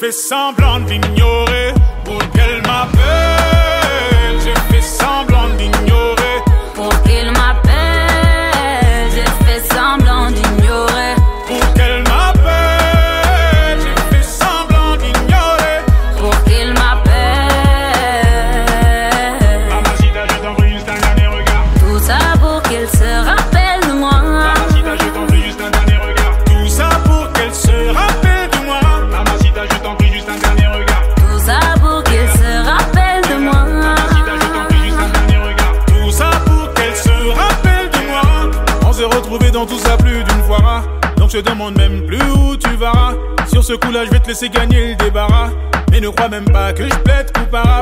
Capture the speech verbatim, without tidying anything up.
fait semblant d'ignorer pour qu'elle m'appelle. J'ai fait semblant d'ignorer pour qu'il m'appelle. J'ai fait semblant d'ignorer pour qu'elle m'appelle. J'ai fait semblant d'ignorer pour qu'il m'appelle. Mamacita, je t'en prie, juste un dernier regard. Tout ça pour qu'il se rappelle de moi. Mamacita, je t'en prie, juste un dernier regard. Tout ça pour qu'elle se rappelle de moi. Mamacita, je t'en prie, juste un dernier regard. Tout ça pour qu'il se rappelle de moi. Mamacita, je t'en prie, juste un dernier regard. Tout ça pour qu'elle se rappelle de moi. On s'est retrouvés dans tout ça plus d'une fois. Hein. Donc je demande même plus où tu vas. Sur ce coup-là, je vais te laisser gagner le débarras. Mais ne crois même pas que je plaide coupable.